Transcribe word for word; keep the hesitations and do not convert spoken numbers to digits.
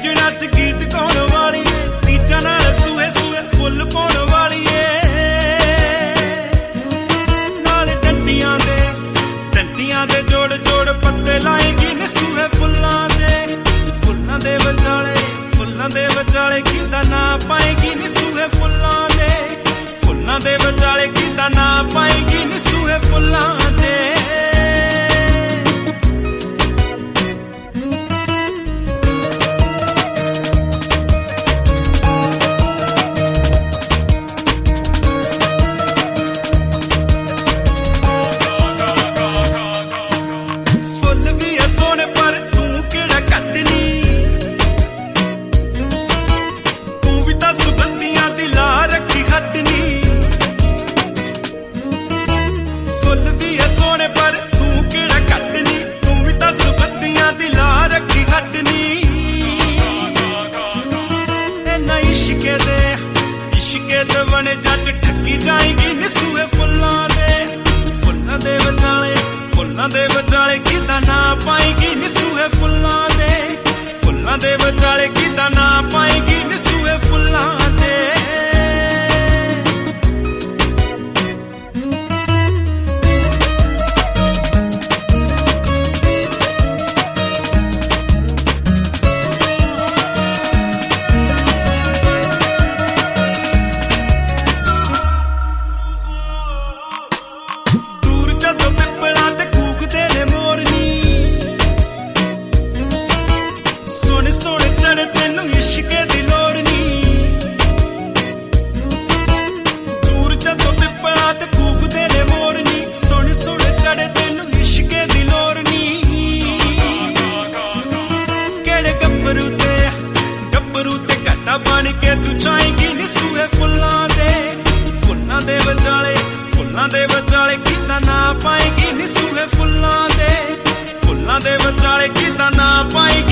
ਸੱਜਣਾ ਚ ਗੀਤ ਗਾਉਣ ਵਾਲੀ ਤੀਜਾਂ ਨਾਲ ਸੂਹੇ ਸੂਹੇ ਫੁੱਲ ਪਾਉਣ ਵਾਲੀ ਨਾਲ ਡੰਡੀਆਂ ਦੇ ਡੰਡੀਆਂ ਦੇ ਜੋੜ ਜੋੜ ਪੱਤੇ ਲਾਏਗੀ ਨੀ ਸੂਹੇ ਫੁੱਲਾਂ ਦੇ ਫੁੱਲਾਂ ਦੇ ਵਿਚਾਲੇ ਫੁੱਲਾਂ ਦੇ ਵਿਚਾਲੇ ਕਿਹਦਾ ਨਾਂ ਪਾਏਗੀ ਨੀ ਸੂਹੇ ਫੁੱਲਾਂ ਦੇ ਫੁੱਲਾਂ ਦੇ ਵਿਚਾਲੇ ਕਿਹਦਾ ਨਾਂ ਪਾਏਗੀ ਨੀ ਸੂਹੇ ਫੁੱਲਾਂ ਦੇ जट ठगी जाएगी नी सूहे फुल्लां दे फुल्लां दे विचाले फुल्लां दे विचाले किदा नां पाएगी नी सूहे फुल्लां दे फुल्लां दे विचाले किदा नां पाएगी नी सूहे फुल्लां दे बन के तू जाएगी नी सूहे फुल्लां दे फुल्लां दे विचाले फुल्लां दे विचाले किदा नां पाएगी नी सूहे फुल्लां दे फुल्लां दे विचाले किदा नां पाएगी